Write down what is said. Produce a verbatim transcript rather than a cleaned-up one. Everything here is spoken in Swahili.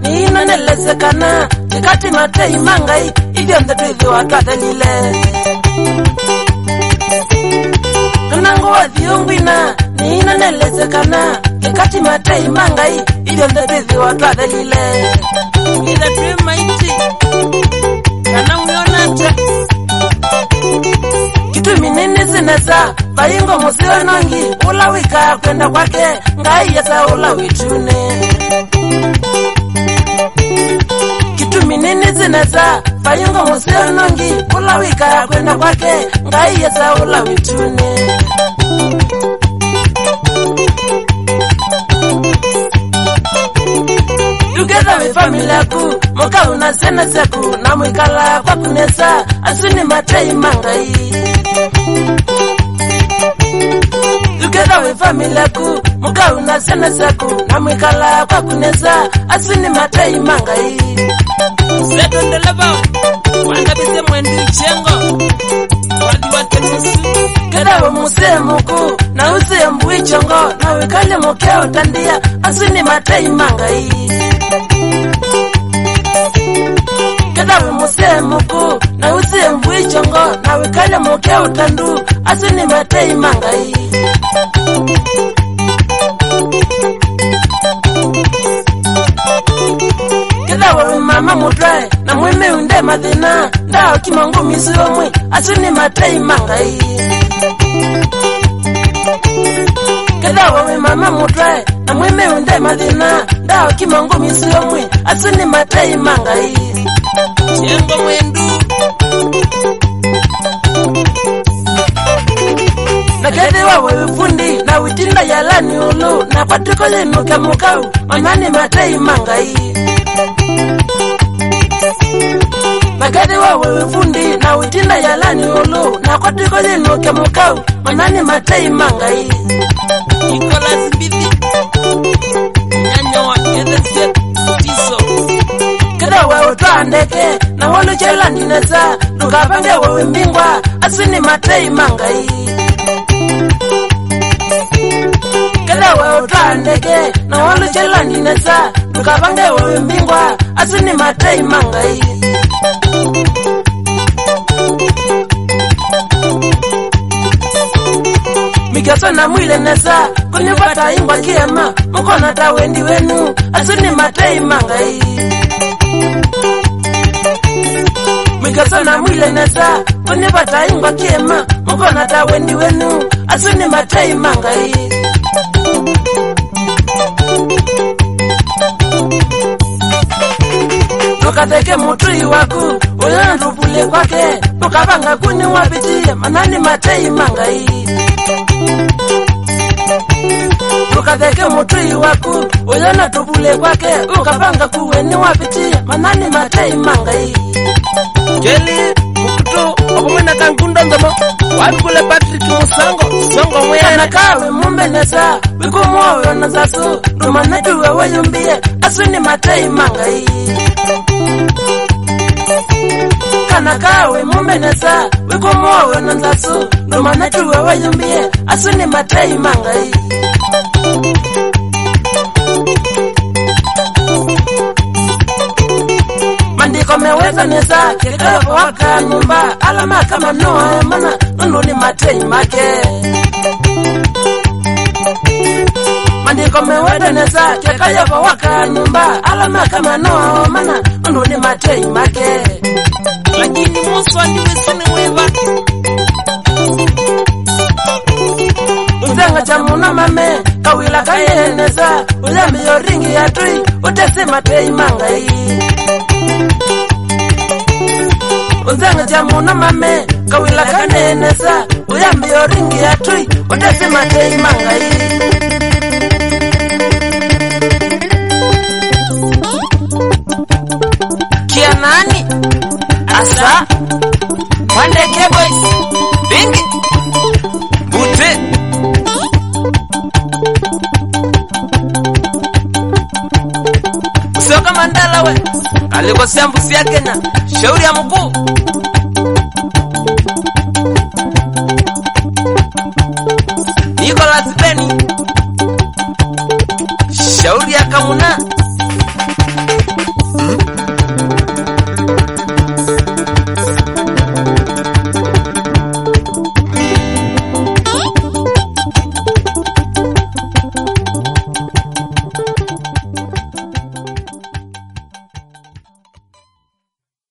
Nina nelezekana Chikati matei mangai Ibyo ndetwithi watwadalile Kanangu wa thiungwina Nina nelezekana Chikati matei mangai Ibyo ndetwithi watwadalile Ida tui maiti Kanangu yonata Kitu minini zineza Bayingo musiwa nongi Ula wika kwenda kwake Ngai yasa ula witune Kitu minini zineza Bayingo musiwa nongi Ula wika kwenda kwake Ngai yasa ula witune Together with family yaku Moka unasena seku Na mwikala kwa kunesa Asuni matei mangai Together with family yaku Moka unasena seku Na mwikala kwa kunesa Asuni matei mangai Sedo ndeleba Wanda bise mwendu ichengo Wadi wate nusu Keda wa muse muku Na use mbu ichongo Na wikale mokeo tandia Asuni matei mangai Kada we muse muku Na use mbu ichongo Na wikale mokeo tandu Asuni matei mangai Kada we mama mutwae Na mweme unde madhina Ndao kimangu misiwa mwe Asuni matei mangai Kada we mama mutwae Na mweme unde madhina Ndao kimangu misiwa mwe Asuni matei mangai Chengo mwendu Na kede wawe fundi Na witinda yalani ulu Na patiko yenuke mukau Manani matei mangai Na kede wawe fundi Na witinda yalani ulu Na patiko yenuke mukau Manani matei mangai Nikola zibidi Nyanyo wa kede set Tiso Kada wewe tuandeke Na wolu chela ninesa Nukapange wewe mbingwa Asuni matei mangai Kada wewe tuandeke Na wolu chela ninesa Nukapange wewe mbingwa Asuni matei mangai Mikiaso na mwile nesa Kunyupata ingwa kiema Mukona tawendi wenu Asuni matei mangai Mikiaso na mwile nesa Kunyupata ingwa kiema Mukona tawendi wenu Asuni matei mangai Nukateke mutui waku Uyana tupule kwake Nukapanga kuni wapitie Manani matei mangai Nukateke mutui waku Uyana tupule kwake Ukapanga kuweni wapitie Manani matei mangai Jeli Mukutu Wakumwena kankundo ndomo Wabikule Patrick Musango Songo mwena Nakawe mumbe nesa Wiku mwoyo na zasu Numanetuwe weyumbie Asuni matei mangai Kanakawe mumbe nesa Wiku mwoyo na zasu Numanetuwe weyumbie Asuni matei mangai Mandiko meweza nesa Kikayo waka nyumba Alama kama noa Mana nununi matei make Mandiko meweza nesa Kikayo waka nyumba Alama kama noa Mana nununi matei make Lakini muswa niwesini weva Uzenga chamuna mame Kawila kaye nesa Uyambi yoringi ya tui Utesi matei mangai Uzenga chamuna mame Kawila kane nesa Uyambi yoringi ya tui Utesi matei mangai Kia nani Asa Wandeke boys Bingi Bute Usioka mandala we Aliko siambusi ya Kenya Shauri ya mkuu